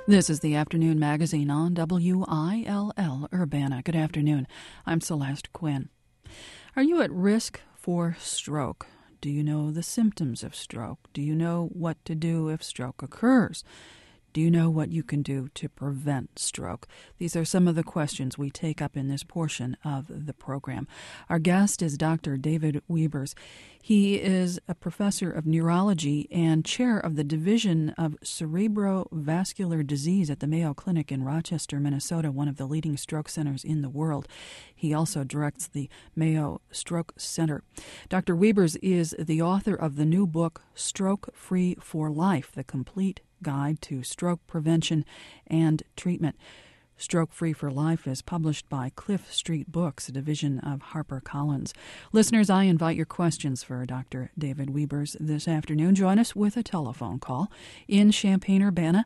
This is the Afternoon Magazine on WILL Urbana. Good afternoon. I'm Celeste Quinn. Are you at risk for stroke? Do you know the symptoms of stroke? Do you know what to do if stroke occurs? Do you know what you can do to prevent stroke? These are some of the questions we take up in this portion of the program. Our guest is Dr. David Wiebers. He is a professor of neurology and chair of the Division of Cerebrovascular Disease at the Mayo Clinic in Rochester, Minnesota, one of the leading stroke centers in the world. He also directs the Mayo Stroke Center. Dr. Wiebers is the author of the new book, Stroke Free for Life, The Complete Guide to Stroke Prevention and Treatment. Stroke Free for Life is published by Cliff Street Books, a division of HarperCollins. Listeners, I invite your questions for Dr. David Wiebers this afternoon. Join us with a telephone call in Champaign-Urbana.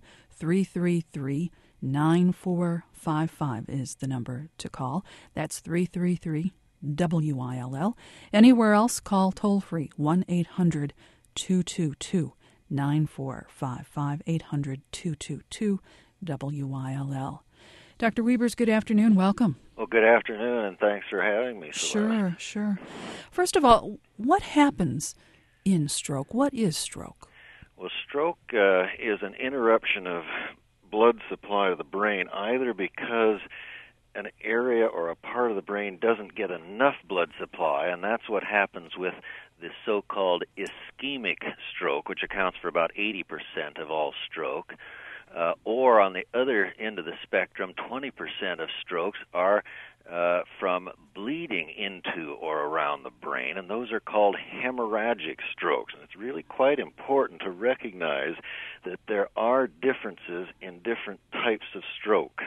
333-9455 is the number to call. That's 333-WILL. Anywhere else, call toll-free 1-800-222-9455, 800-222-WILL. Dr. Wiebers, good afternoon. Welcome. Well, good afternoon, and thanks for having me. Sure. First of all, what happens in stroke? What is stroke? Well, stroke is an interruption of blood supply to the brain, either because an area or a part of the brain doesn't get enough blood supply, and that's what happens with the so-called ischemic stroke, which accounts for about 80% of all stroke. Or on the other end of the spectrum, 20% of strokes are from bleeding into or around the brain, and those are called hemorrhagic strokes. And it's really quite important to recognize that there are differences in different types of stroke.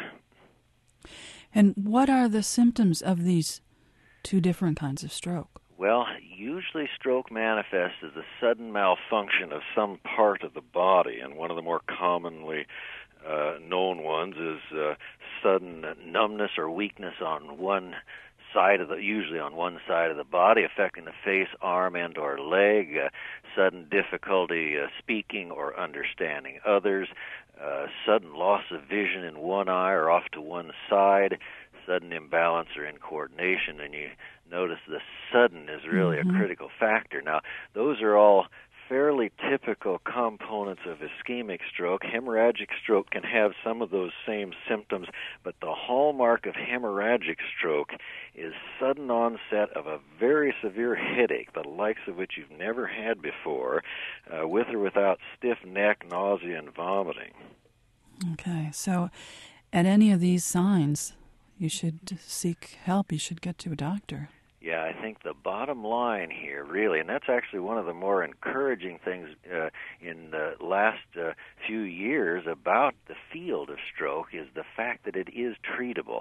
And what are the symptoms of these two different kinds of stroke? Well, usually stroke manifests as a sudden malfunction of some part of the body, and one of the more commonly known ones is sudden numbness or weakness on one side usually on one side of the body, affecting the face, arm, and or leg, sudden difficulty speaking or understanding others, sudden loss of vision in one eye or off to one side, sudden imbalance or incoordination, and you notice the sudden is really a critical factor. Now, those are all fairly typical components of ischemic stroke. Hemorrhagic stroke can have some of those same symptoms, but the hallmark of hemorrhagic stroke is sudden onset of a very severe headache, the likes of which you've never had before, with or without stiff neck, nausea, and vomiting. Okay, so at any of these signs, you should seek help. You should get to a doctor. Yeah, I think the bottom line here, really, and that's actually one of the more encouraging things in the last few years about the field of stroke, is the fact that it is treatable.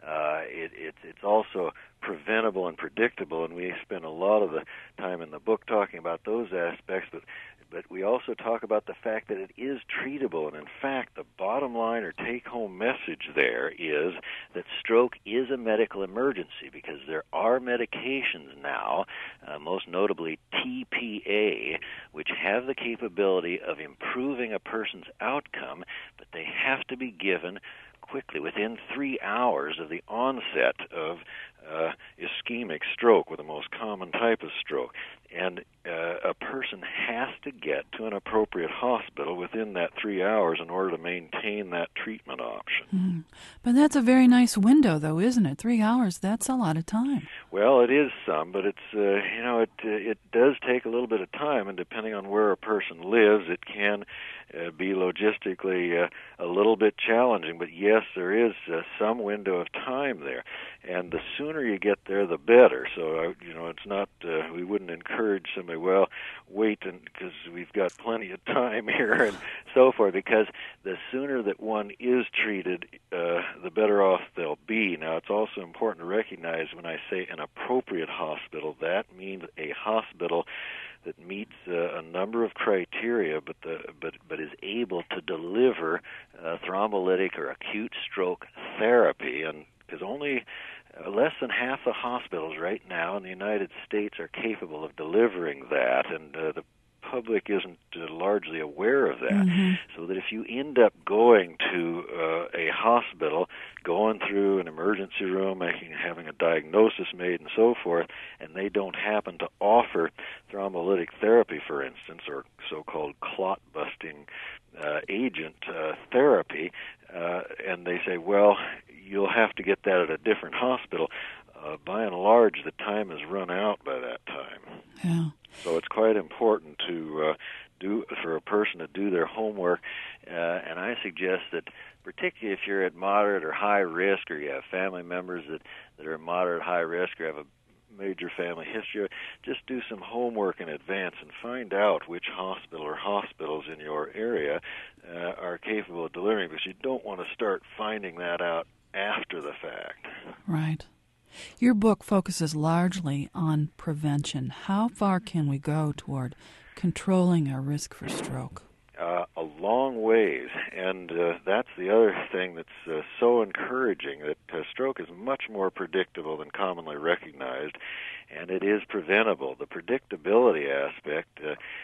It's also preventable and predictable, and we spend a lot of the time in the book talking about those aspects, but we also talk about the fact that it is treatable. And in fact, the bottom line or take-home message there is that stroke is a medical emergency, because there are medications now, most notably TPA, which have the capability of improving a person's outcome, but they have to be given quickly, within 3 hours of the onset of ischemic stroke, or the most common type of stroke. And a person has to get to an appropriate hospital within that 3 hours in order to maintain that treatment option. But that's a very nice window, though, isn't it? 3 hours, that's a lot of time. Well, it is some, but it's it does take a little bit of time, and depending on where a person lives, it can be logistically a little bit challenging. But yes, there is some window of time there, and the sooner you get there, the better. So it's not we wouldn't encourage somebody, well, wait, because we've got plenty of time here and so forth, because the sooner that one is treated, the better off they'll be. Now, it's also important to recognize when I say an appropriate hospital, that means a hospital that meets a number of criteria, but is able to deliver thrombolytic or acute stroke therapy, and because only less than half the hospitals right now in the United States are capable of delivering that, and the public isn't largely aware of that. Mm-hmm. So that if you end up going to a hospital, going through an emergency room, having a diagnosis made and so forth, and they don't happen to offer thrombolytic therapy, for instance, or so-called clot-busting agent therapy, and they say, well, you'll have to get that at a different hospital. By and large, the time has run out by that time. Yeah. So it's quite important to for a person to do their homework, and I suggest that particularly if you're at moderate or high risk, or you have family members that are at moderate high risk, or have a major family history, just do some homework in advance and find out which hospital or hospitals in your area are capable of delivering, because you don't want to start finding that out after the fact. Right. Your book focuses largely on prevention. How far can we go toward controlling our risk for stroke? A long ways, and that's the other thing that's so encouraging, that stroke is much more predictable than commonly recognized, and it is preventable. The predictability aspect,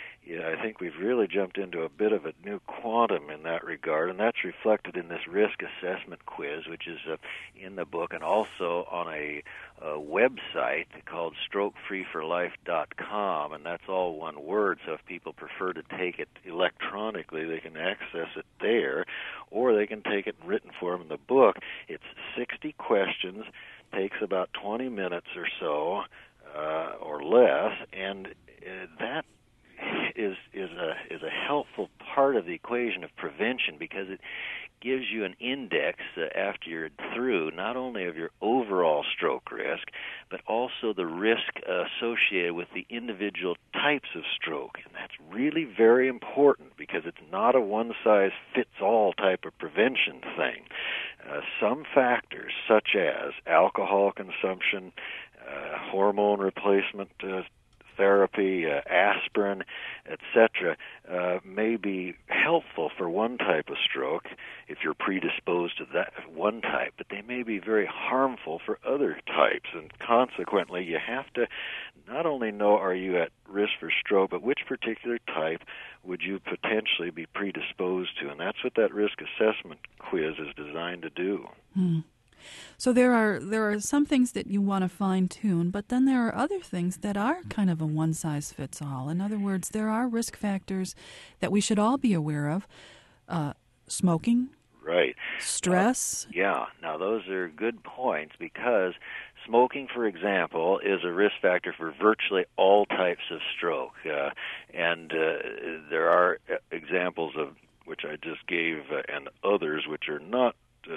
I think we've really jumped into a bit of a new quantum in that regard, and that's reflected in this risk assessment quiz, which is in the book, and also on a website called strokefreeforlife.com, and that's all one word, so if people prefer to take it electronically, they can access it there, or they can take it in written form in the book. It's 60 questions, takes about 20 minutes or so, or less, and that is a helpful part of the equation of prevention, because it gives you an index after you're through, not only of your overall stroke risk, but also the risk associated with the individual types of stroke. And that's really very important, because it's not a one-size-fits-all type of prevention thing. Some factors, such as alcohol consumption, hormone replacement therapy, aspirin, etc., may be helpful for one type of stroke if you're predisposed to that one type, but they may be very harmful for other types, and consequently you have to not only know are you at risk for stroke, but which particular type would you potentially be predisposed to, and that's what that risk assessment quiz is designed to do. So there are some things that you want to fine-tune, but then there are other things that are kind of a one-size-fits-all. In other words, there are risk factors that we should all be aware of. Smoking. Right. Stress. Now those are good points, because smoking, for example, is a risk factor for virtually all types of stroke. And there are examples of which I just gave and others which are not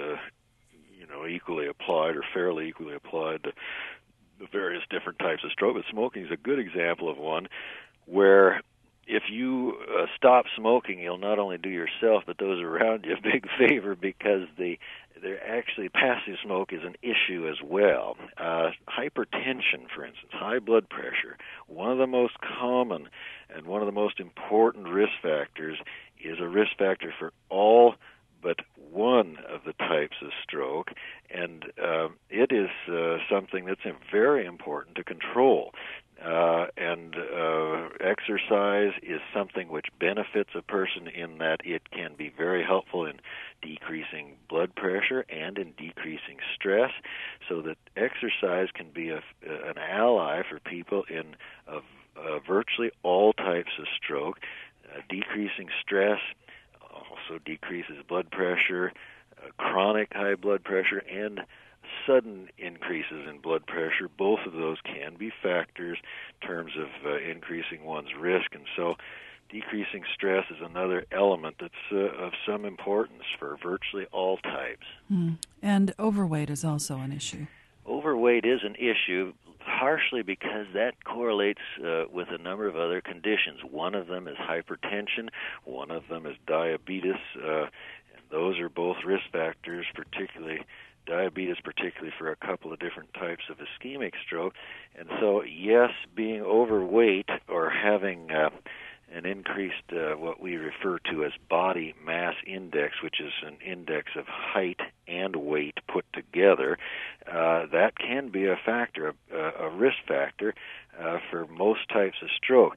equally applied or fairly equally applied to the various different types of stroke. But smoking is a good example of one where if you stop smoking, you'll not only do yourself but those around you a big favor, because they're actually passive smoke is an issue as well. Hypertension, for instance, high blood pressure, one of the most common and one of the most important risk factors, is a risk factor for all but one of the types of stroke, and it is something that's very important to control. And exercise is something which benefits a person in that it can be very helpful in decreasing blood pressure and in decreasing stress, so that exercise can be an ally for people in virtually all types of stroke. Decreasing stress also decreases blood pressure, chronic high blood pressure, and sudden increases in blood pressure. Both of those can be factors in terms of increasing one's risk, and so decreasing stress is another element that's of some importance for virtually all types. And overweight is also an issue. Overweight is an issue, partially because that correlates with a number of other conditions. One of them is hypertension, one of them is diabetes, and those are both risk factors, particularly diabetes, particularly for a couple of different types of ischemic stroke. And so, yes, being overweight or having an increased what we refer to as body mass index, which is an index of height and weight put together, that can be a factor, a risk factor for most types of stroke.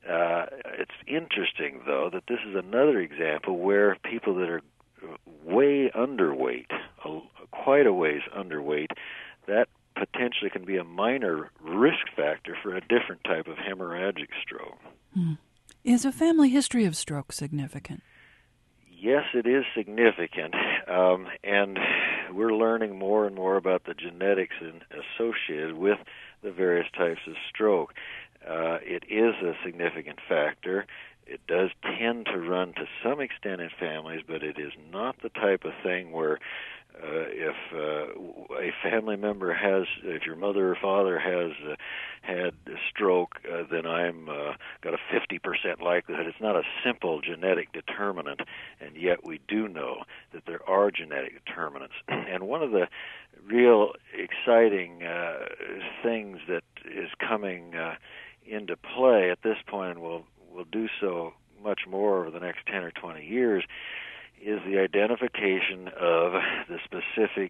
It's interesting, though, that this is another example where people that are way underweight, quite a ways underweight, that potentially can be a minor risk factor for a different type of hemorrhagic stroke. Is a family history of stroke significant? Yes, it is significant, and we're learning more and more about the genetics associated with the various types of stroke. It is a significant factor. It does tend to run to some extent in families, but it is not the type of thing where if a family member if your mother or father has had a stroke, then I'm got a 50% likelihood. It's not a simple genetic determinant, and yet we do know that there are genetic determinants. And one of the real exciting things that is coming into play at this point, and will do so much more over the next 10 or 20 years, is the identification of the specific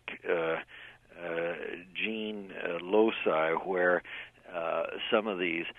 gene loci where some of these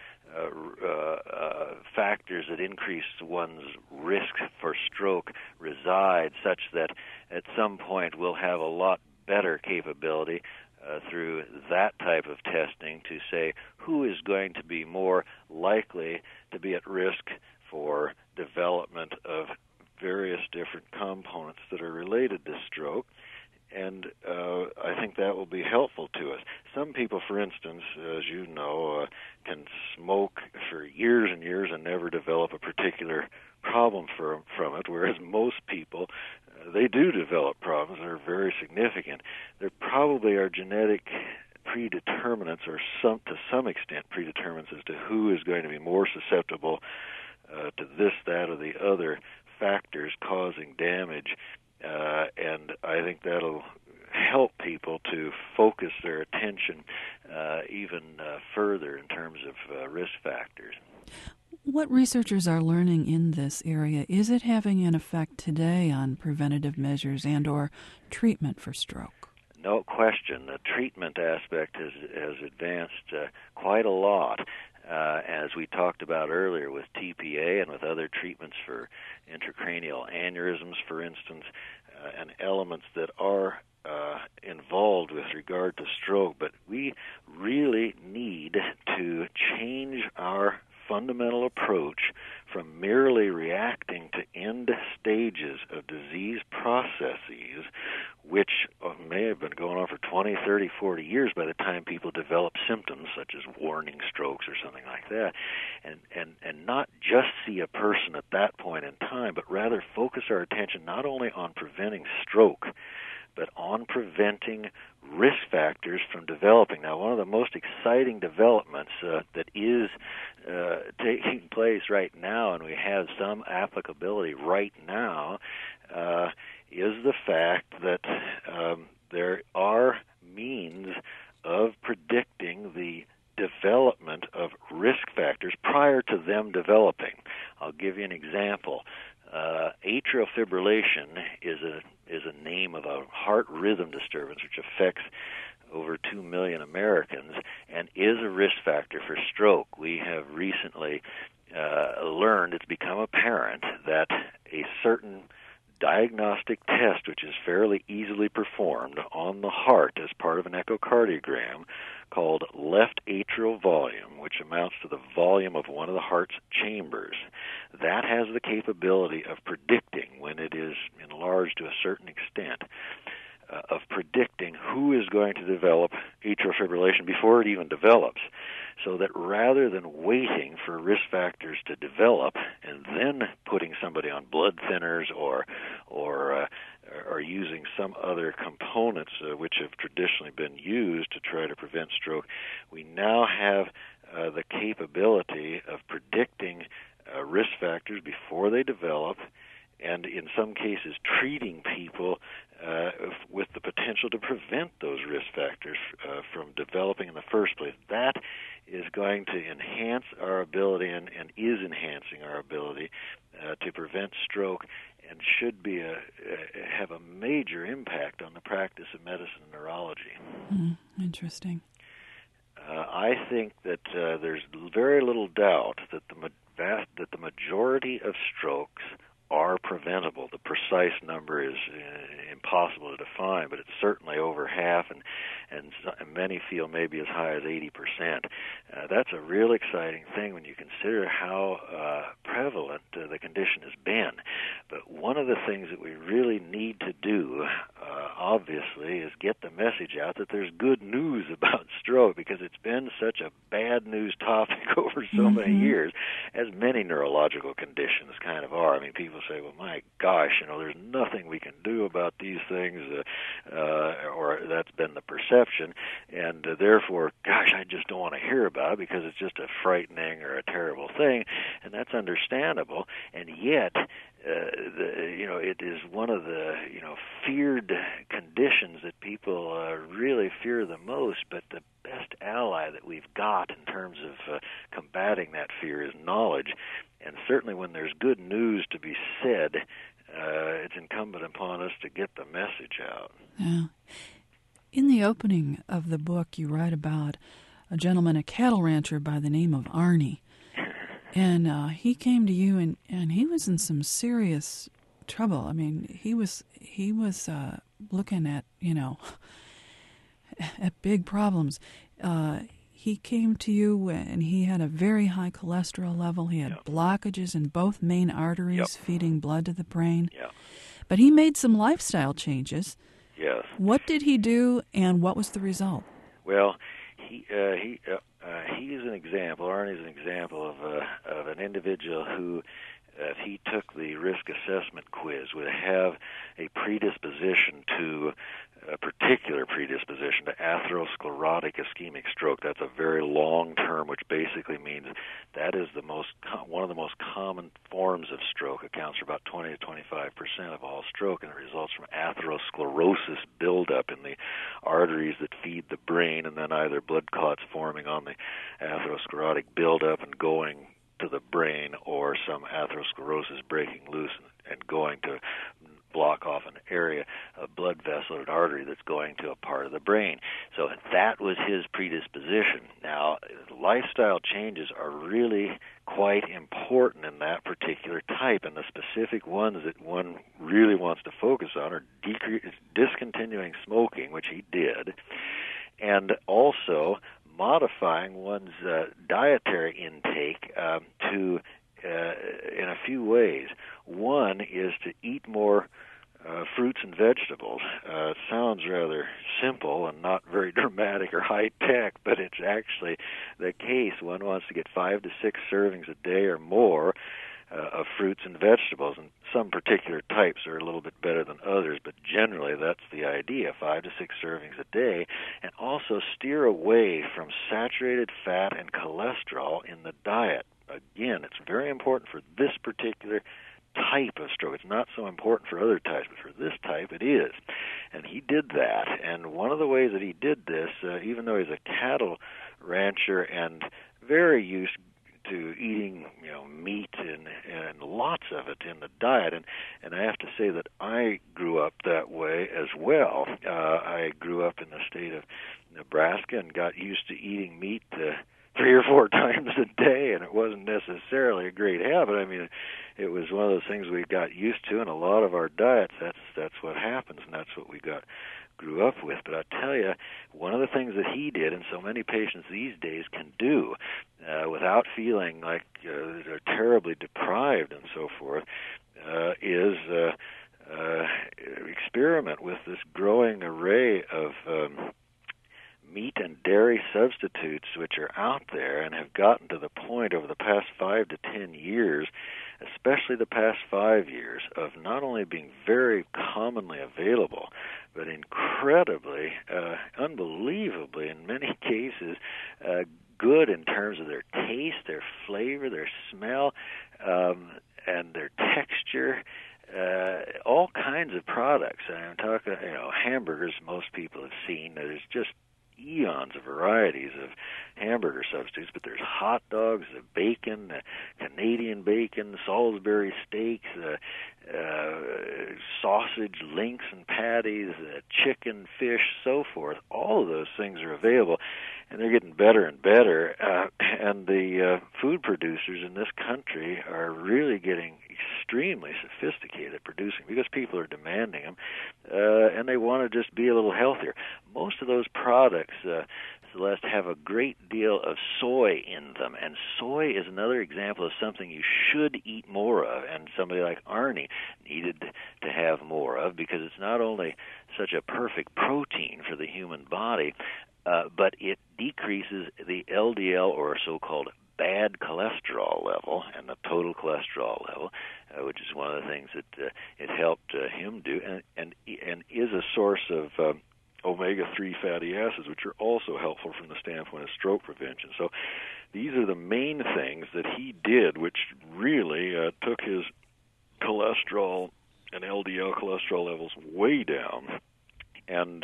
factors that increase one's risk for stroke reside, such that at some point we'll have a lot better capability through that type of testing to say who is going to be more likely to be at risk for development of various different components that are related to stroke. And I think that will be helpful to us. Some people, for instance, as you know, can smoke for years and years and never develop a particular problem from it, whereas most people, they do develop problems that are very significant. There probably are genetic predeterminants, or to some extent predeterminants, as to who is going to be more susceptible to this, that, or the other factors causing damage. And I think that'll help people to focus their attention even further in terms of risk factors. What researchers are learning in this area, is it having an effect today on preventative measures and or treatment for stroke? No question. The treatment aspect has advanced quite a lot. As we talked about earlier with TPA and with other treatments for intracranial aneurysms, for instance, and elements that are involved with regard to stroke. But we really need to change our fundamental approach from merely reacting to end stages of disease processes, which may have been going on for 20, 30, 40 years by the time people develop symptoms such as warning strokes or something like that, and not just see a person at that point in time, but rather focus our attention not only on preventing stroke, but on preventing risk factors from developing. Now, one of the most exciting developments that is taking place right now, and we have some applicability right now, is the fact that there are means of predicting the development of risk factors prior to them developing. I'll give you an example. Atrial fibrillation is a name of a heart rhythm disturbance which affects over 2 million Americans and is a risk factor for stroke. We have recently learned, it's become apparent, that a certain diagnostic test, which is fairly easily performed on the heart as part of an echocardiogram, called left atrial volume, which amounts to the volume of one of the heart's chambers, that has the capability of predicting, when it is enlarged to a certain extent, of predicting who is going to develop atrial fibrillation before it even develops. So that rather than waiting for risk factors to develop and then putting somebody on blood thinners or using some other components which have traditionally been used to try to prevent stroke, we now have the capability of predicting risk factors before they develop, and in some cases treating people with the potential to prevent those risk factors from developing in the first place. That is going to enhance our ability and is enhancing our ability to prevent stroke, and should be have a major impact on the practice of medicine and neurology. Interesting. I think that there's very little doubt that the that the majority of strokes are preventable. The precise number is impossible to define, but it's certainly over half, and many feel maybe as high as 80%. That's a real exciting thing when you consider how prevalent the condition has been. But one of the things that we really need to do, obviously, is get the message out that there's good news about stroke, because it's been such a bad news topic over so many years, as many neurological conditions kind of are. I mean, people say, well, my gosh, there's nothing we can do about these things, or that's been the perception, and therefore, gosh, I just don't want to hear about it because it's just a frightening or a terrible thing, and that's understandable, and yet it is one of the feared conditions that people really fear the most. But the best ally that we've got in terms of combating that fear is knowledge. And certainly, when there's good news to be said, it's incumbent upon us to get the message out. Yeah. In the opening of the book, you write about a gentleman, a cattle rancher by the name of Arnie. And he came to you, and he was in some serious trouble. I mean, he was looking at, at big problems. He came to you, and he had a very high cholesterol level. He had blockages in both main arteries feeding blood to the brain. Yeah. But he made some lifestyle changes. Yes. What did he do, and what was the result? Well, he is an example. Arnie's an example of an individual who, if he took the risk assessment quiz, would have a particular predisposition to atherosclerotic ischemic stroke. That's a very long term, which basically means that is one of the most common forms of stroke. Accounts for about 20 to 25% of all stroke, and it results from atherosclerosis buildup in the arteries that feed the brain, and then either blood clots forming on the atherosclerotic buildup and going to the brain, or some atherosclerosis breaking loose and going to block off an area, a blood vessel, an artery that's going to a part of the brain. So that was his predisposition. Now, lifestyle changes are really quite important in that particular type, and the specific ones that one really wants to focus on are discontinuing smoking, which he did, and also modifying one's dietary intake to in a few ways. One is to eat more fruits and vegetables. It sounds rather simple and not very dramatic or high-tech, but it's actually the case. One wants to get 5 to 6 servings a day or more of fruits and vegetables, and some particular types are a little bit better than others, but generally that's the idea, 5 to 6 servings a day, and also steer away from saturated fat and cholesterol in the diet. Again, it's very important for this particular type of stroke. It's not so important for other types, but for this type it is. And he did that, and one of the ways that he did this, even though he's a cattle rancher and very used to eating, meat and lots of it in the diet, and I have to say that I grew up that way as well. I grew up in the state of Nebraska and got used to eating meat 3 or 4 times a day, and it wasn't necessarily a great habit. I mean, it was one of those things we got used to in a lot of our diets. That's what happens, and that's what we grew up with. But I tell you, one of the things that he did, and so many patients these days can do, without feeling like they're terribly deprived and so forth, is experiment with this growing array of meat and dairy substitutes which are out there and have gotten to the point over the past 5 to 10 years, especially the past 5 years, of not only being very commonly available, but incredibly, unbelievably, in many cases, good in terms of their taste, their flavor, their smell, and their texture. All kinds of products. And I'm talking, hamburgers most people have seen. There's just eons of varieties of hamburger substitutes, but there's hot dogs, bacon, Canadian bacon, Salisbury steaks, sausage, links and patties, chicken, fish, so forth. All of those things are available, and they're getting better and better. And the food producers in this country are really getting extremely sophisticated at producing because people are demanding them, and they want to just be a little healthier. Most of those products, Celeste, have a great deal of soy in them, and soy is another example of something you should eat more of, and somebody like Arnie needed to have more of because it's not only such a perfect protein for the human body, but it decreases the LDL, or so-called bad cholesterol level, and the total cholesterol level, which is one of the things that it helped him do, and is a source of omega-3 fatty acids, which are also helpful from the standpoint of stroke prevention. So these are the main things that he did, which really took his cholesterol and LDL cholesterol levels way down. And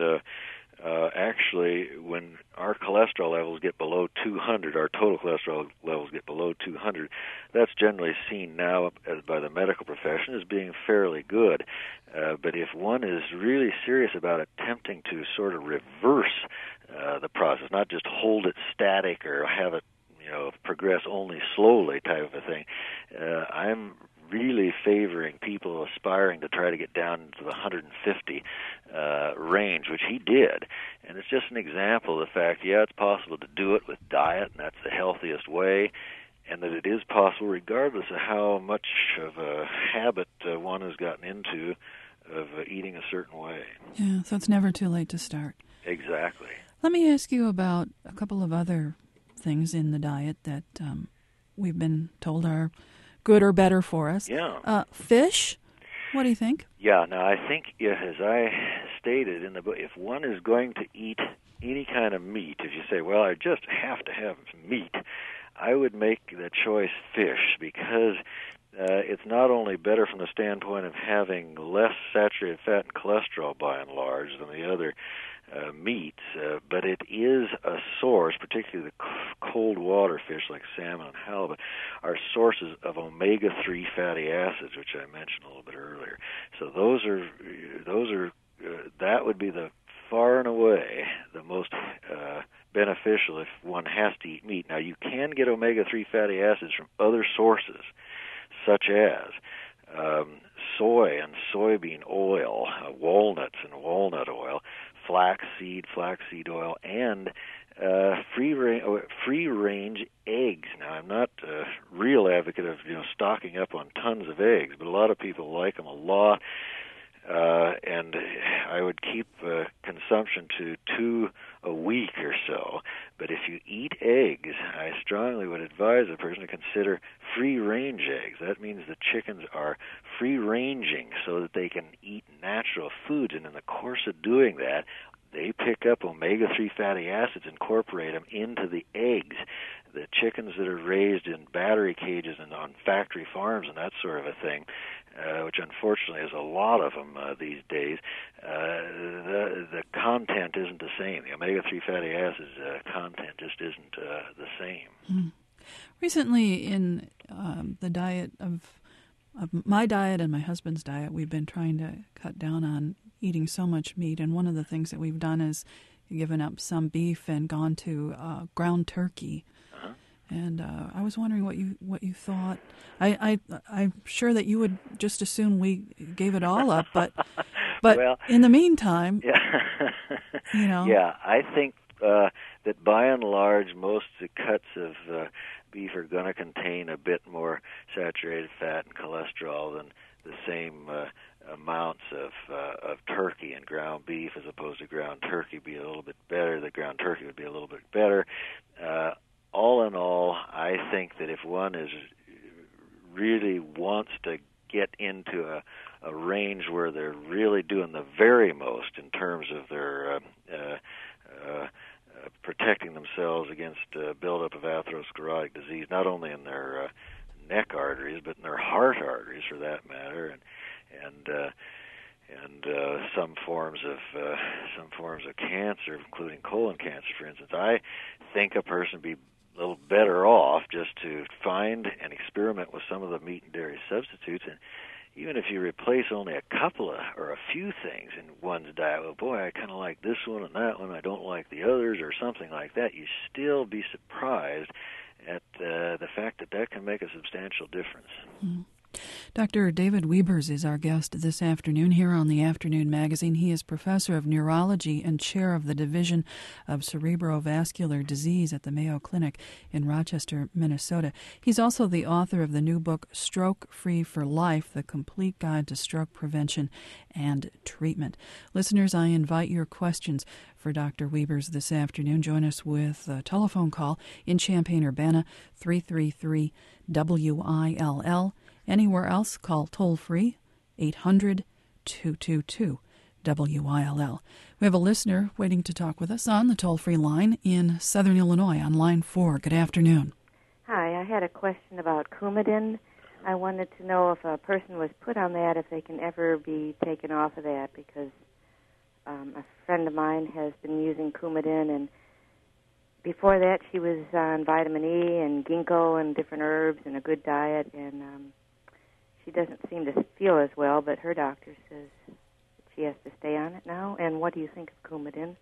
actually, when our cholesterol levels get below 200, our total cholesterol levels get below 200, that's generally seen now by the medical profession as being fairly good. But if one is really serious about attempting to sort of reverse the process, not just hold it static or have it, progress only slowly type of a thing, I'm really favoring people aspiring to try to get down into the 150 range, which he did. And it's just an example of the fact, it's possible to do it with diet, and that's the healthiest way, and that it is possible regardless of how much of a habit one has gotten into of eating a certain way. Yeah, so it's never too late to start. Exactly. Let me ask you about a couple of other things in the diet that we've been told are good or better for us. Yeah. Fish, what do you think? Yeah, now I think, as I stated in the book, if one is going to eat any kind of meat, if you say, well, I just have to have meat, I would make the choice fish, because it's not only better from the standpoint of having less saturated fat and cholesterol by and large than the other meats, but it is a source, particularly the cold water fish like salmon and halibut, are sources of omega-3 fatty acids, which I mentioned a little bit earlier. So those are that would be the far and away the most beneficial if one has to eat meat. Now, you can get omega-3 fatty acids from other sources, such as soy and soybean oil, walnuts and walnut oil, flaxseed oil, and free-range eggs. Now, I'm not a real advocate of stocking up on tons of eggs, but a lot of people like them a lot, and I would keep consumption to 2 a week or so. But if you eat eggs, I strongly would advise a person to consider free-range eggs. That means the chickens are free-ranging so that they can eat natural foods, and in the course of doing that, they pick up omega-3 fatty acids, incorporate them into the eggs. The chickens that are raised in battery cages and on factory farms and that sort of a thing, which unfortunately is a lot of them these days, the content isn't the same. The omega-3 fatty acids content just isn't the same. Mm. Recently, in the diet of my diet and my husband's diet, we've been trying to cut down on eating so much meat, and one of the things that we've done is given up some beef and gone to ground turkey. Uh-huh. And I was wondering what you thought. I'm sure that you would just as soon we gave it all up, but well, in the meantime, Yeah, I think that by and large, most of the cuts of beef are going to contain a bit more saturated fat and cholesterol than the same amounts of turkey and ground beef, as opposed to ground turkey be a little bit better. The ground turkey would be a little bit better. All in all, I think that if one really wants to get into a range where they're really doing the very most in terms of their protecting themselves against buildup of atherosclerotic disease, not only in their neck arteries, but in their heart arteries, for that matter, and and some forms of cancer, including colon cancer, for instance. I think a person would be a little better off just to find and experiment with some of the meat and dairy substitutes, and even if you replace only a couple of or a few things in one's diet, well, boy, I kind of like this one and that one, I don't like the others, or something like that, you still be surprised at the fact that that can make a substantial difference. Mm-hmm. Dr. David Wiebers is our guest this afternoon here on the Afternoon Magazine. He is professor of neurology and chair of the Division of Cerebrovascular Disease at the Mayo Clinic in Rochester, Minnesota. He's also the author of the new book, Stroke Free for Life, The Complete Guide to Stroke Prevention and Treatment. Listeners, I invite your questions for Dr. Wiebers this afternoon. Join us with a telephone call in Champaign-Urbana, 333-WILL. Anywhere else, call toll-free 800-222-WILL. We have a listener waiting to talk with us on the toll-free line in Southern Illinois on line 4. Good afternoon. Hi, I had a question about Coumadin. I wanted to know if a person was put on that, if they can ever be taken off of that, because a friend of mine has been using Coumadin, and before that she was on vitamin E and ginkgo and different herbs and a good diet, and she doesn't seem to feel as well, but her doctor says that she has to stay on it now. And what do you think of Coumadin?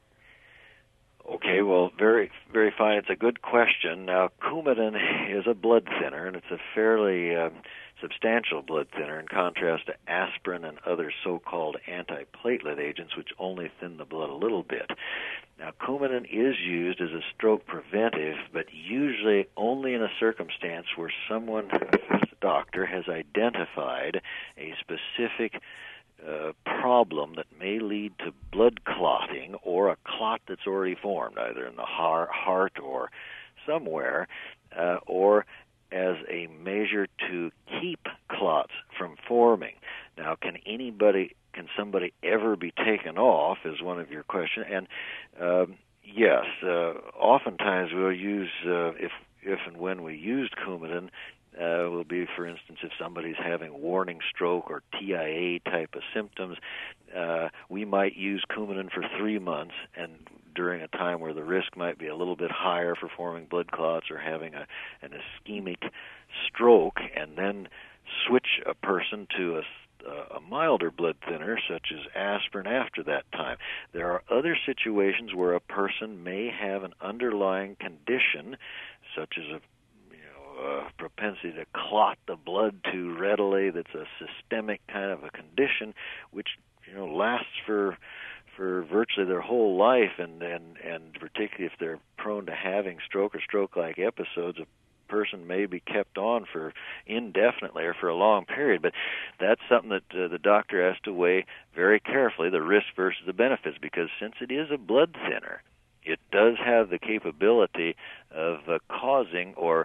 Okay, well, very, very fine. It's a good question. Now, Coumadin is a blood thinner, and it's a fairly substantial blood thinner in contrast to aspirin and other so-called antiplatelet agents, which only thin the blood a little bit. Now, Coumadin is used as a stroke preventive, but usually only in a circumstance where someone, the doctor, has identified a specific problem that may lead to blood clotting or a clot that's already formed, either in the heart or somewhere, or as a measure to keep clots from forming. Now, can somebody ever be taken off, is one of your questions. And yes, oftentimes we'll use, if and when we used Coumadin, will be, for instance, if somebody's having warning stroke or TIA type of symptoms, we might use Coumadin for 3 months, and during a time where the risk might be a little bit higher for forming blood clots or having an ischemic stroke, and then switch a person to a milder blood thinner, such as aspirin, after that time. There are other situations where a person may have an underlying condition, such as a propensity to clot the blood too readily, that's a systemic kind of a condition, which lasts for virtually their whole life, and particularly if they're prone to having stroke or stroke-like episodes, a person may be kept on for indefinitely or for a long period. But that's something that the doctor has to weigh very carefully, the risk versus the benefits, because since it is a blood thinner, it does have the capability of causing or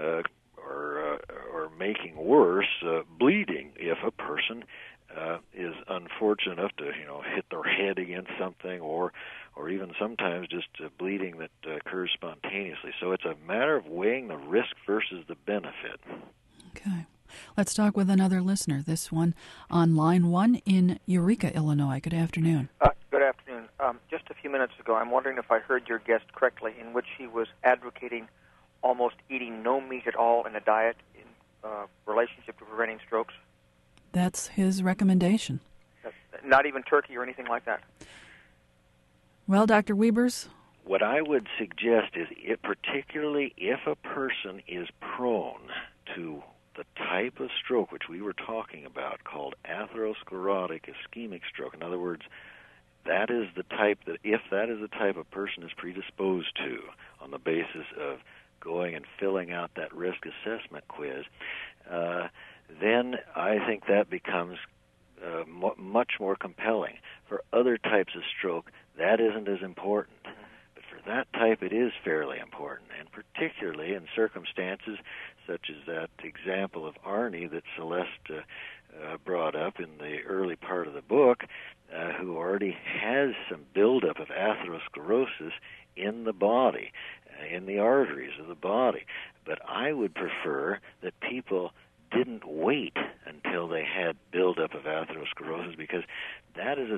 making worse bleeding if a person is unfortunate enough to hit their head against something, or even sometimes just bleeding that occurs spontaneously. So it's a matter of weighing the risk versus the benefit. Okay. Let's talk with another listener. This one on line 1 in Eureka, Illinois. Good afternoon. Good afternoon. Just a few minutes ago, I'm wondering if I heard your guest correctly, in which he was advocating almost eating no meat at all in a diet in relationship to preventing strokes. That's his recommendation. Not even turkey or anything like that? Well, Dr. Wiebers? What I would suggest is, particularly if a person is prone to the type of stroke which we were talking about, called atherosclerotic ischemic stroke. In other words, that is the type a person is predisposed to on the basis of going and filling out that risk assessment quiz, then I think that becomes much more compelling. For other types of stroke, that isn't as important. But for that type, it is fairly important, and particularly in circumstances such as that example of Arnie that Celeste brought up in the early part of the book, who already has some buildup of atherosclerosis in the body, in the arteries of the body. But I would prefer that people didn't wait until they had buildup of atherosclerosis, because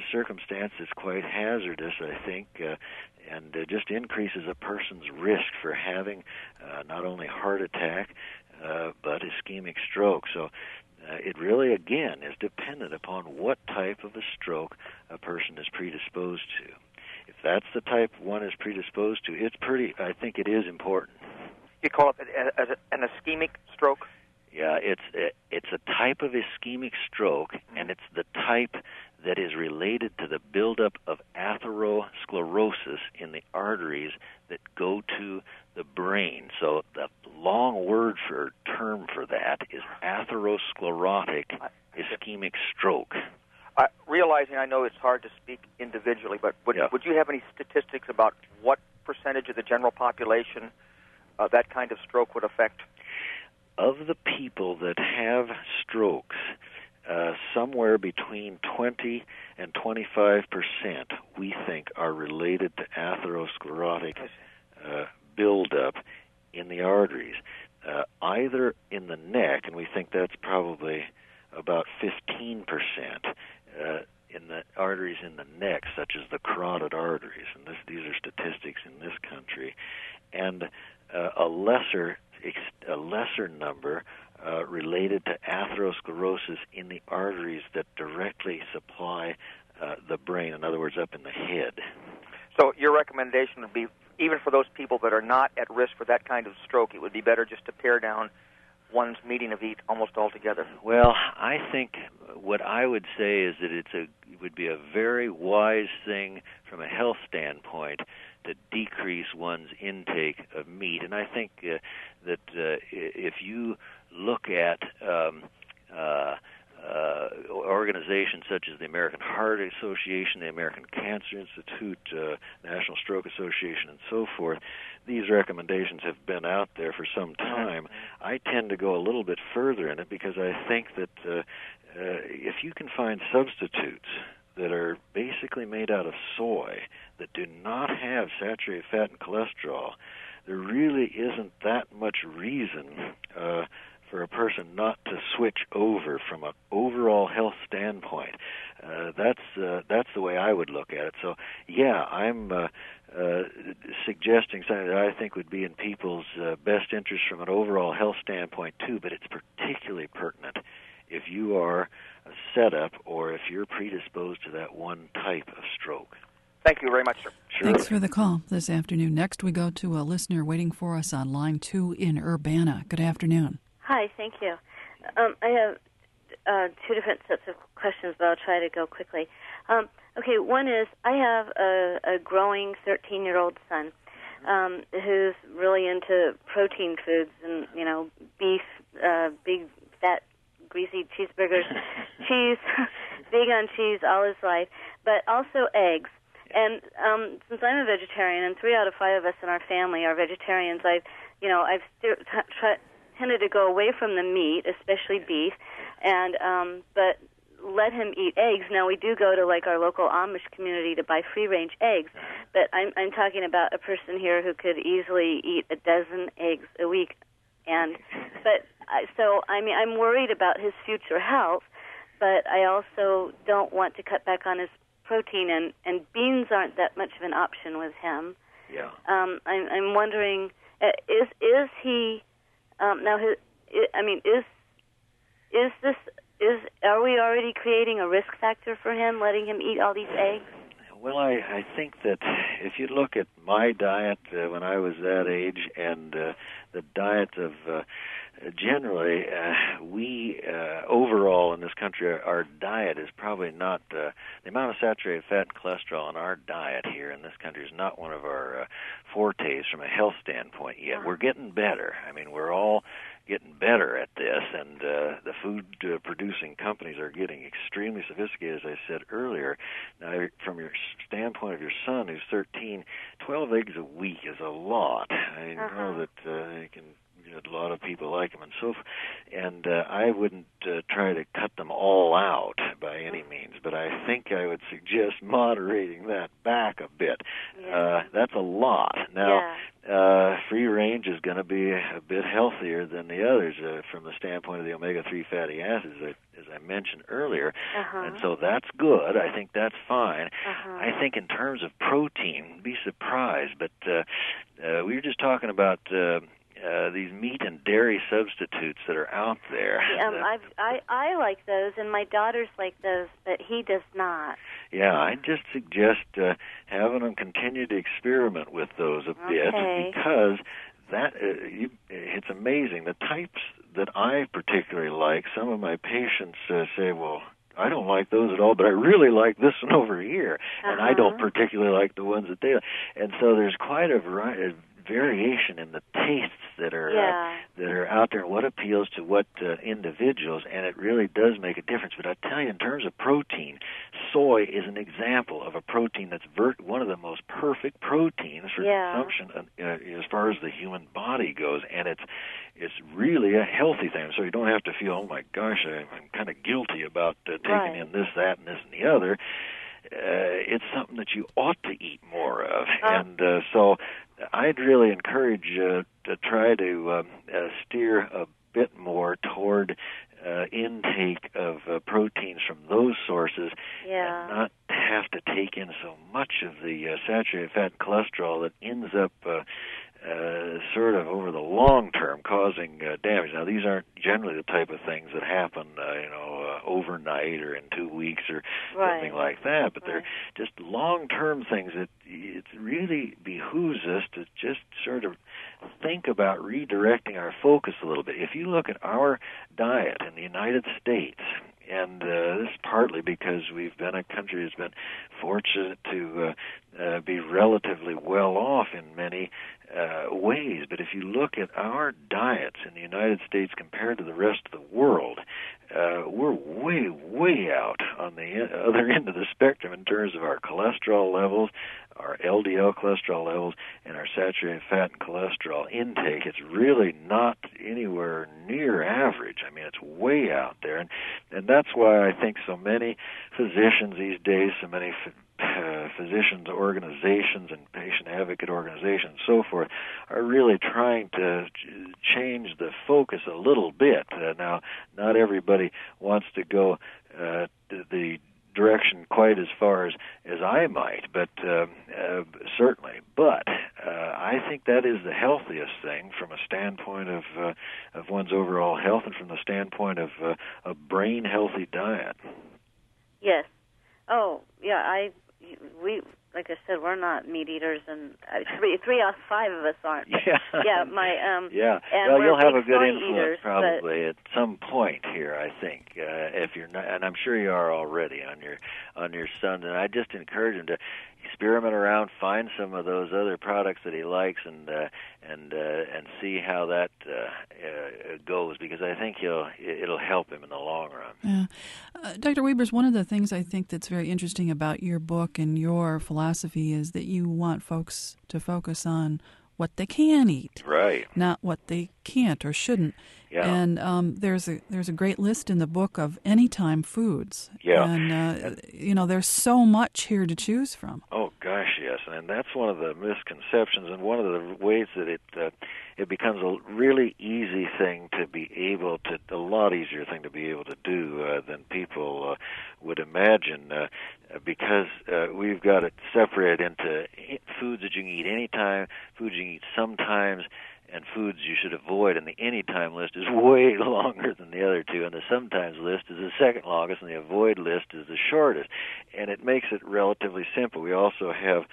circumstance that's quite hazardous, I think, and just increases a person's risk for having not only heart attack, but ischemic stroke. So it really, again, is dependent upon what type of a stroke a person is predisposed to. If that's the type one is predisposed to, I think it is important. You call it an ischemic stroke? Yeah, it's a type of ischemic stroke, and it's the type that is related to the buildup of atherosclerosis in the arteries that go to the brain. So the long term for that is atherosclerotic ischemic stroke. Realizing I know it's hard to speak individually, but would you have any statistics about what percentage of the general population that kind of stroke would affect? Of the people that have strokes, somewhere between 20 and 25%, we think, are related to atherosclerotic buildup in the arteries, either in the neck, and we think that's probably about 15%, in the arteries in the neck, such as the carotid arteries, and these are statistics in this country, and a lesser number related to atherosclerosis in the arteries that directly supply the brain, in other words, up in the head. So your recommendation would be, even for those people that are not at risk for that kind of stroke, it would be better just to pare down one's meeting of eat almost altogether? Well, I think what I would say is that it would be a very wise thing from a health standpoint to decrease one's intake of meat. And I think that if you look at organizations such as the American Heart Association, the American Cancer Institute, National Stroke Association, and so forth, these recommendations have been out there for some time. I tend to go a little bit further in it because I think that if you can find substitutes that are basically made out of soy that do not have saturated fat and cholesterol, there really isn't that much reason for a person not to switch over from an overall health standpoint. That's the way I would look at it. So, yeah, I'm suggesting something that I think would be in people's best interest from an overall health standpoint, too, but it's particularly pertinent if you are set up or if you're predisposed to that one type of stroke. Thank you very much, sir. Sure. Thanks for the call this afternoon. Next, we go to a listener waiting for us on line 2 in Urbana. Good afternoon. Hi, thank you. I have two different sets of questions, but I'll try to go quickly. Okay, one is I have a growing 13-year-old son who's really into protein foods and, beef, big, fat, greasy cheeseburgers, cheese, big on cheese all his life, but also eggs. And since I'm a vegetarian, and 3 out of 5 of us in our family are vegetarians, I've tended to go away from the meat, especially beef, and but let him eat eggs. Now we do go to our local Amish community to buy free-range eggs, but I'm talking about a person here who could easily eat a dozen eggs a week, I'm worried about his future health, but I also don't want to cut back on his protein, and beans aren't that much of an option with him. Yeah. I'm wondering, is he now? Are we already creating a risk factor for him, letting him eat all these eggs? Well, I think that if you look at my diet when I was that age and the diet of generally, we overall in this country, our diet is probably not the amount of saturated fat and cholesterol in our diet here in this country is not one of our fortes from a health standpoint yet. We're getting better. I mean, we're all getting better at this, and the food producing companies are getting extremely sophisticated, as I said earlier. Now, from your standpoint of your son, who's 13, 12 eggs a week is a lot. I know that you can. A lot of people like them and so forth. And I wouldn't try to cut them all out by any means, but I think I would suggest moderating that back a bit. Yeah. That's a lot. Now, free range is going to be a bit healthier than the others from the standpoint of the omega-3 fatty acids as I mentioned earlier, and so that's good. I think that's fine. I think in terms of protein, be surprised, but we were just talking about these meat and dairy substitutes that are out there. I like those, and my daughters like those, but he does not. Yeah, I just suggest having them continue to experiment with those a bit, because that it's amazing. The types that I particularly like, some of my patients say, well, I don't like those at all, but I really like this one over here, and I don't particularly like the ones that they like. And so there's quite a variation in the tastes that are out there, and what appeals to what individuals, and it really does make a difference. But I tell you, in terms of protein, soy is an example of a protein that's one of the most perfect proteins for consumption as far as the human body goes, and it's really a healthy thing. So you don't have to feel, oh my gosh, I'm kind of guilty about taking in this, that, and this, and the other. It's something that you ought to eat more of, and so I'd really encourage you to try to steer a bit more toward intake of proteins from those sources, and not have to take in so much of the saturated fat and cholesterol that ends up sort of over the long term causing damage. Now, these aren't generally the type of things that happen, overnight or in 2 weeks or something like that, but they're just long-term things that it really behooves us to just sort of think about redirecting our focus a little bit. If you look at our diet in the United States, and this is partly because we've been a country that's been fortunate to be relatively well off in many ways. But if you look at our diets in the United States compared to the rest of the world, we're way, way out on the other end of the spectrum in terms of our cholesterol levels, our LDL cholesterol levels, and our saturated fat and cholesterol intake. It's really not anywhere near average. I mean, it's way out there. And that's why I think so many physicians these days, so many physicians organizations and patient advocate organizations and so forth are really trying to change the focus a little bit. Now, not everybody wants to go the direction quite as far as I might, but certainly. But I think that is the healthiest thing from a standpoint of one's overall health and from the standpoint of a brain-healthy diet. Yes. Oh, yeah, we like I said, we're not meat eaters, and 3 out of 5 of us aren't. Yeah. Yeah, well, you'll have a good influence eaters, probably at some point here, I think, if you're not, and I'm sure you are already on your son. And I just encourage him to experiment around, find some of those other products that he likes, and see how that goes, because I think it'll help him in the long run. Yeah. Dr. Wiebers, one of the things I think that's very interesting about your book and your philosophy is that you want folks to focus on what they can eat, right? Not what they can't or shouldn't. Yeah. And there's a great list in the book of anytime foods. Yeah. And there's so much here to choose from. Oh gosh, yes, and that's one of the misconceptions, and one of the ways that it becomes a really easy thing to be able to, a lot easier thing to be able to do than people would imagine, because we've got it separated into foods that you can eat anytime, foods you can eat sometimes, and foods you should avoid. And the anytime list is way longer than the other two, and the sometimes list is the second longest, and the avoid list is the shortest. And it makes it relatively simple. We also have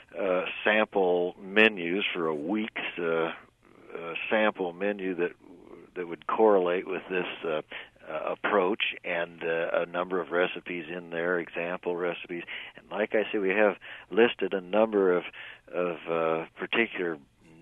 sample menus for a week's sample menu that would correlate with this approach, and a number of recipes in there, example recipes. And like I said, we have listed a number of particular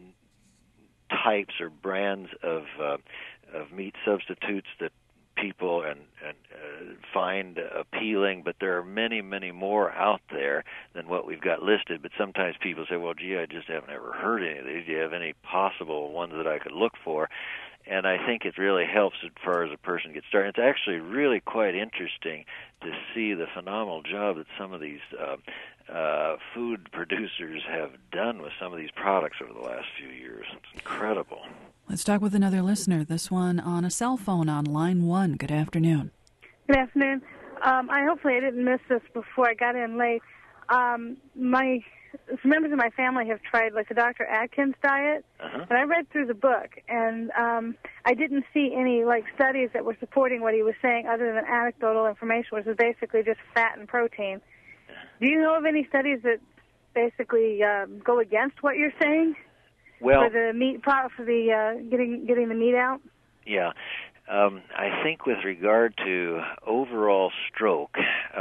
types or brands of meat substitutes that people and find appealing, but there are many, many more out there than what we've got listed. But sometimes people say, well, gee, I just haven't ever heard any of these. Do you have any possible ones that I could look for? And I think it really helps as far as a person gets started. It's actually really quite interesting to see the phenomenal job that some of these food producers have done with some of these products over the last few years. It's incredible. Let's talk with another listener, this one on a cell phone on line 1. Good afternoon. Good afternoon. Hopefully I didn't miss this before I got in late. My members of my family have tried like the Dr. Atkins diet, and I read through the book, and I didn't see any like studies that were supporting what he was saying other than anecdotal information, which is basically just fat and protein. Do you know of any studies that basically go against what you're saying? Well, for the meat, for the getting the meat out. Yeah. I think with regard to overall stroke,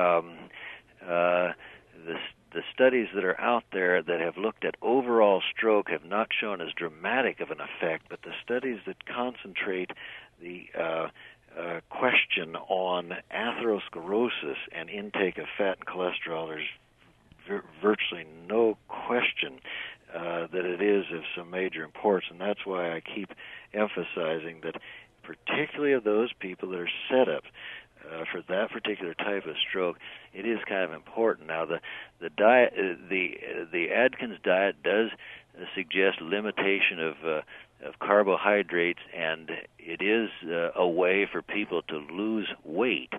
the studies that are out there that have looked at overall stroke have not shown as dramatic of an effect, but the studies that concentrate the question on atherosclerosis and intake of fat and cholesterol, there's virtually no question that it is of some major importance, and that's why I keep emphasizing that particularly of those people that are set up for that particular type of stroke, it is kind of important. Now, the diet, the Atkins diet does suggest limitation of carbohydrates, and it is a way for people to lose weight.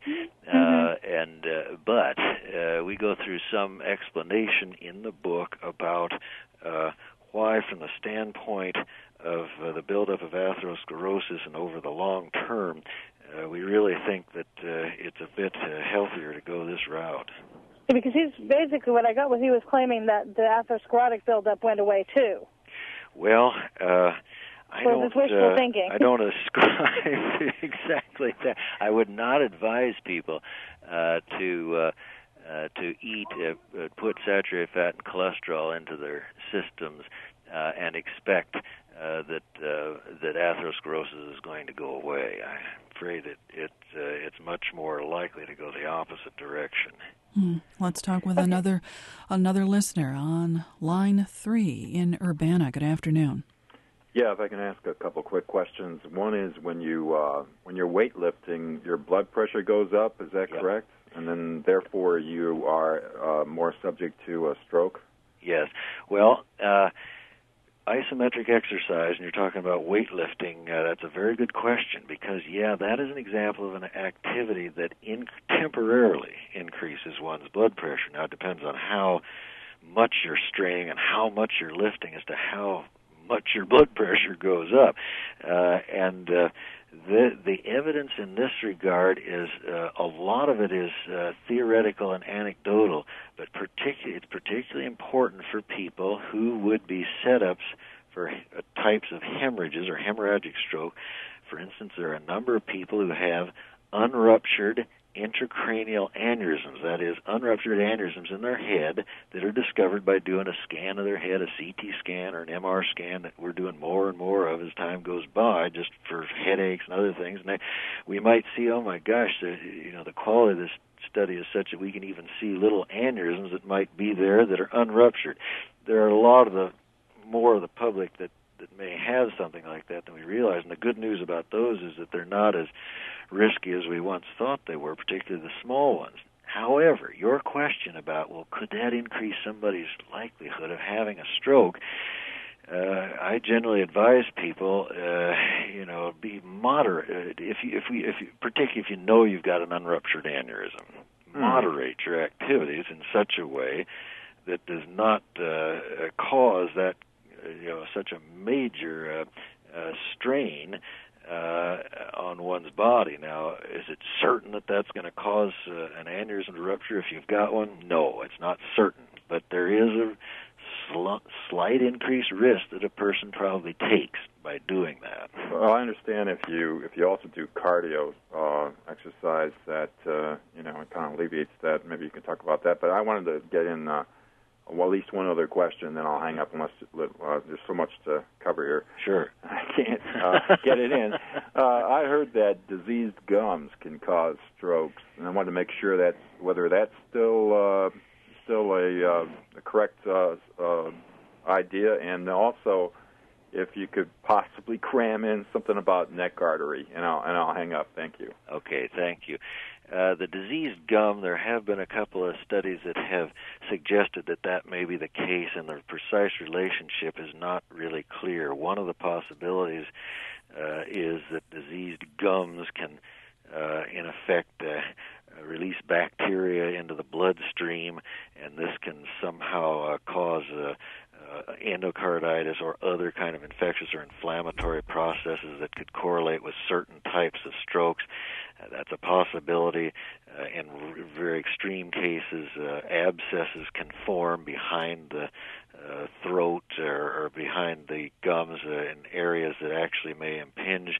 But we go through some explanation in the book about why, from the standpoint of the buildup of atherosclerosis and over the long term, we really think that it's a bit healthier to go this route. Yeah, because he's basically what I got was he was claiming that the atherosclerotic buildup went away too. Well, I don't ascribe exactly that. I would not advise people to eat, put saturated fat and cholesterol into their systems and expect that atherosclerosis is going to go away. I'm afraid it's much more likely to go the opposite direction. Let's talk with another listener on line 3 in Urbana. Good afternoon. Yeah, if I can ask a couple quick questions. One is when you're weightlifting, your blood pressure goes up. Is that correct? And then, therefore, you are more subject to a stroke? Yes. Well, isometric exercise, and you're talking about weightlifting, that's a very good question because, that is an example of an activity that temporarily increases one's blood pressure. Now, it depends on how much you're straining and how much you're lifting as to how much your blood pressure goes up. The evidence in this regard is a lot of it is theoretical and anecdotal, but it's particularly important for people who would be setups for types of hemorrhages or hemorrhagic stroke. For instance, there are a number of people who have unruptured intracranial aneurysms, that is, unruptured aneurysms in their head that are discovered by doing a scan of their head, a CT scan or an MR scan that we're doing more and more of as time goes by, just for headaches and other things. And we might see, oh my gosh, the quality of this study is such that we can even see little aneurysms that might be there that are unruptured. There are a lot of more of the public that may have something like that than we realize. And the good news about those is that they're not as risky as we once thought they were, particularly the small ones. However, your question about, could that increase somebody's likelihood of having a stroke? I generally advise people, be moderate. Particularly if you know you've got an unruptured aneurysm, moderate your activities in such a way that does not cause that such a major strain on one's body. Now, is it certain that that's going to cause an aneurysm to rupture if you've got one? No, it's not certain, but there is a slight increased risk that a person probably takes by doing that. Well, I understand if you also do cardio exercise that it kind of alleviates that. Maybe you can talk about that. But I wanted to get in at least one other question, then I'll hang up unless there's so much to cover here. Sure. I can't get it in. I heard that diseased gums can cause strokes, and I wanted to make sure that whether that's still a correct idea, and also if you could possibly cram in something about neck artery, and I'll hang up. Thank you. Okay, thank you. The diseased gum, there have been a couple of studies that have suggested that may be the case, and the precise relationship is not really clear. One of the possibilities is that diseased gums can in effect, release bacteria into the bloodstream, and this can somehow cause endocarditis or other kind of infectious or inflammatory processes that could correlate with certain types of strokes. That's a possibility. In very extreme cases, abscesses can form behind the throat or behind the gums in areas that actually may impinge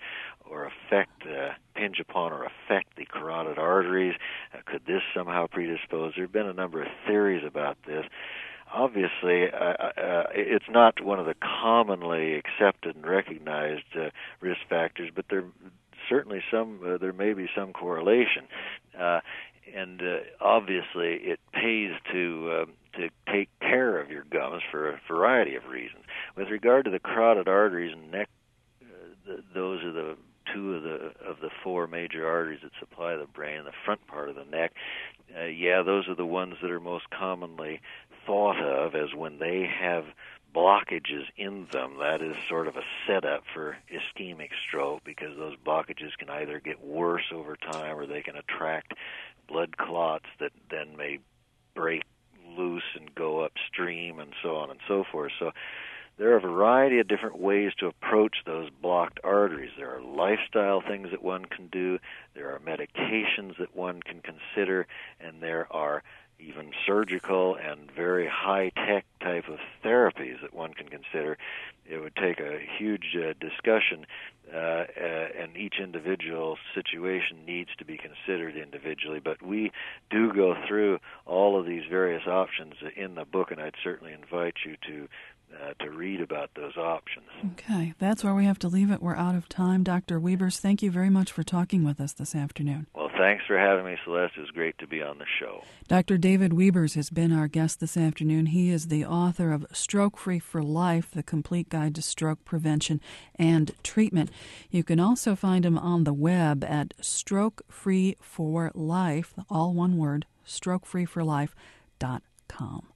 upon or affect the carotid arteries. Could this somehow predispose? There have been a number of theories about this. Obviously, it's not one of the commonly accepted and recognized risk factors, but there certainly there may be some correlation, and obviously it pays to take care of your gums for a variety of reasons. With regard to the carotid arteries and neck, those are the two of the four major arteries that supply the brain, the front part of the neck. Those are the ones that are most commonly thought of as when they have blockages in them. That is sort of a setup for ischemic stroke, because those blockages can either get worse over time or they can attract blood clots that then may break loose and go upstream and so on and so forth. So there are a variety of different ways to approach those blocked arteries. There are lifestyle things that one can do, there are medications that one can consider, and there are even surgical and very high-tech type of therapies that one can consider. It would take a huge discussion, and each individual situation needs to be considered individually. But we do go through all of these various options in the book, and I'd certainly invite you to read about those options. Okay, that's where we have to leave it. We're out of time. Dr. Wiebers, thank you very much for talking with us this afternoon. Well, thanks for having me, Celeste. It was great to be on the show. Dr. David Wiebers has been our guest this afternoon. He is the author of Stroke Free for Life, The Complete Guide to Stroke Prevention and Treatment. You can also find him on the web at Stroke Free for Life, all one word, strokefreeforlife.com.